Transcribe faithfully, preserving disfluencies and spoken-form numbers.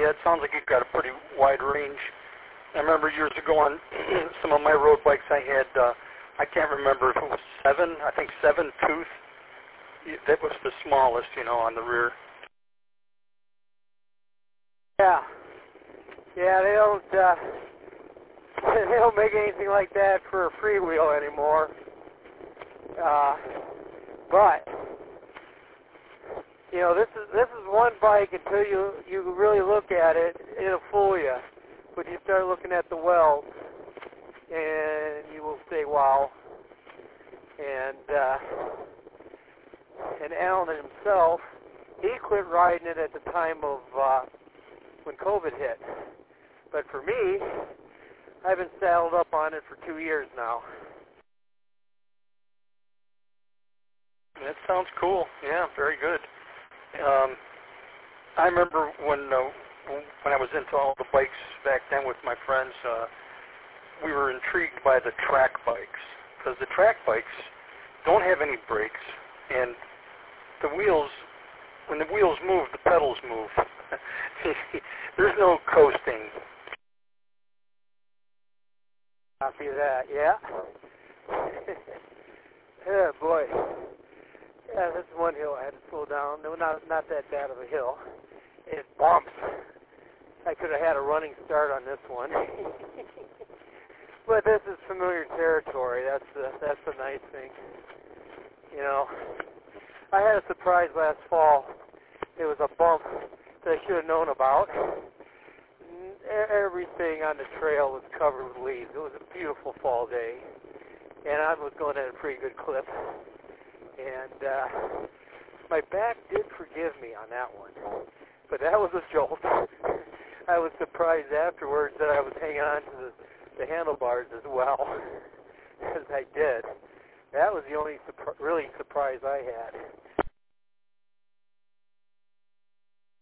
Yeah, it sounds like you've got a pretty wide range. I remember years ago on some of my road bikes I had, uh, I can't remember if it was seven, I think seven tooth. That was the smallest, you know, on the rear. Yeah. Yeah, they don't, uh, they don't make anything like that for a freewheel anymore. Uh, but, you know, this is this is one bike until you you really look at it, it'll fool you. But you start looking at the welds, and you will say, "Wow!" And uh, and Alan himself, he quit riding it at the time of uh, when COVID hit. But for me, I've been saddled up on it for two years now. That sounds cool. Yeah, very good. Um, I remember when uh, when I was into all the bikes back then with my friends, uh, we were intrigued by the track bikes because the track bikes don't have any brakes, and the wheels, when the wheels move, the pedals move. There's no coasting. Copy that, yeah. Yeah, boy. Yeah, this is one hill I had to slow down. No, not not that bad of a hill. It bumps. I could have had a running start on this one. But this is familiar territory. That's the that's the nice thing. You know, I had a surprise last fall. It was a bump that I should have known about. Everything on the trail was covered with leaves. It was a beautiful fall day, and I was going at a pretty good clip. And uh, my back did forgive me on that one, but that was a jolt. I was surprised afterwards that I was hanging on to the, the handlebars as well as I did. That was the only surpri- really surprise I had.